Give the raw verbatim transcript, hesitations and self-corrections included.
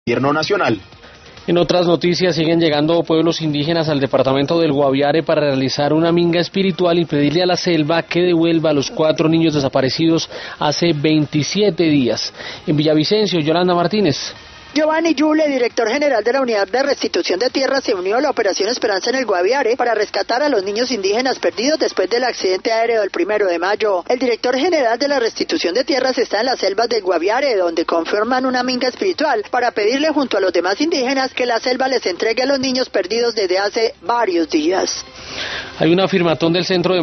Gobierno nacional. En otras noticias, siguen llegando pueblos indígenas al departamento del Guaviare para realizar una minga espiritual y pedirle a la selva que devuelva a los cuatro niños desaparecidos hace veintisiete días. En Villavicencio, Yolanda Martínez. Giovanni Yule, director general de la Unidad de Restitución de Tierras, se unió a la Operación Esperanza en el Guaviare para rescatar a los niños indígenas perdidos después del accidente aéreo del primero de mayo. El director general de la Restitución de Tierras está en las selvas del Guaviare, donde conforman una minga espiritual para pedirle junto a los demás indígenas que la selva les entregue a los niños perdidos desde hace varios días. Hay una afirmación del Centro de